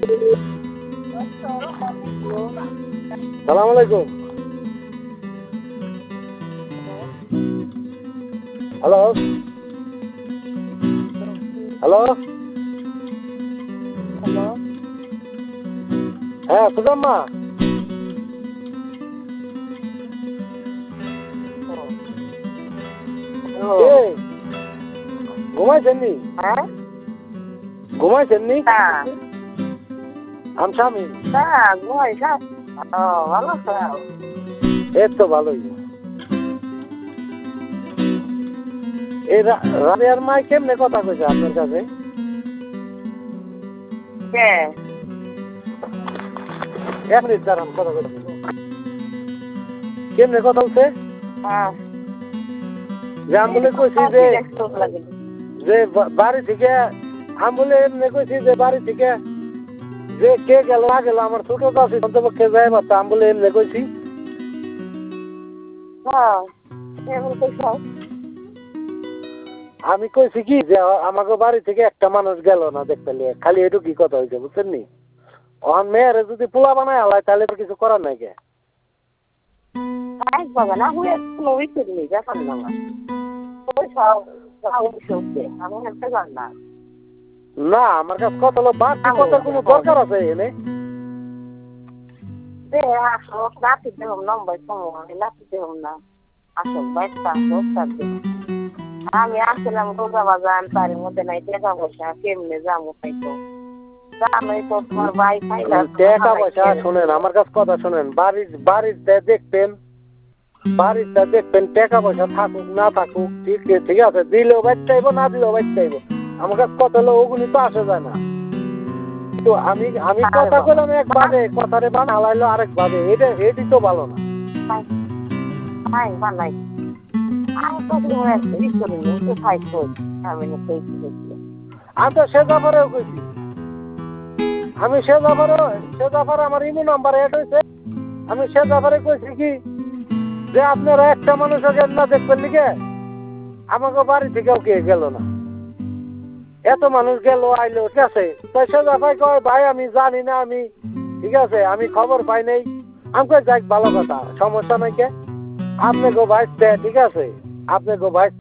সালাম আলাইকুম। Hello hello, hello. হ্যাঁ সুজাম্মা। কে ঘুমাইছেন নি? হ্যাঁ, ঘুমাইছেন নি? না আমি স্বামী। না ঘুমাই সব। ও ভালো আছো? এই তো ভালোই। এই রাবিয়ার মাই কেমনে কথা কইছে আপনার কাছে? কে? এক মিনিট দাঁড়ান, কথা কইছি। কেমনে কথা বলছে? হ্যাঁ, যে আমি বলে কইছি যে বাড়ি থেকে, আমি বলে এমনি কইছি যে বাড়ি থেকে যে কে গেল না গেল আমার ছোট কাছে অন্তপক্ষে যায় বাচ্চা, আমি বলে এমনি কইছি। হ্যাঁ, এমন কইছো? আমি কইছি কি যে আমাকে বাড়ি থেকে একটা মানুষ গেল না দেখতে লিয়ে, খালি এটু কি কথা হয়েছে বুঝছেন নি? ওখান মেয়েরে যদি পোলা বানায় আলায় তাহলে তো কিছু করার নাই কে। একভাবে না হয়ে কোনো উচিত নেই, ব্যাপার না আমার। আমি হেলতে পার না। না আমার কাছে কথা হলো বাড়তি কথার কোনো দরকার আছে এনে? আসো রাতে দেব নম্বর সময় রাতে দেব না। আসো বাইকটা আসো সাথে। আমি আসছিলাম রোজা বাজার, তার মধ্যে নাই টাকা পয়সা, কেমনে যাবো তাই তো জানোই তো তোমার ভাই খাইলা টাকা পয়সা শোনেন, আমার কাছে কথা শোনেন, বাড়িতে দেখবেন, বাড়িতে দেখবেন টাকা পয়সা থাকুক না থাকুক, ঠিক আছে, দিলেও বাইর চাইবো না দিলেও বাইর চাইবো। আমার কাছে কথা হলো ওগুলি তো আসে যায় না। তো আমি কথা বললাম একভাবে, কথারে বান হালাইলো আরেক ভাবে, এটি তো ভালো না। বানাই আমি তো ই করিনি তো খাই কই আমি না কই আমি তো সে ব্যাপারেও কইছি, আমি সে ব্যাপারে আমার ইমো নাম্বার এড হয়েছে, আমি সে ব্যাপারে কইছি কি যে আপনারা একটা মানুষকে না দেখবেন লিখে আমাকে বাড়ি থেকেও কে গেল না, এত মানুষ গেল আইলো, ঠিক আছে। তাই সে ব্যাপারে কয় ভাই আমি জানি না, আমি ঠিক আছে আমি খবর পাই নাই। আমি কই যাক ভালো কথা, সমস্যা নাই কে, আপনি গো ভাই ঠিক আছে, আপনি গো ভাই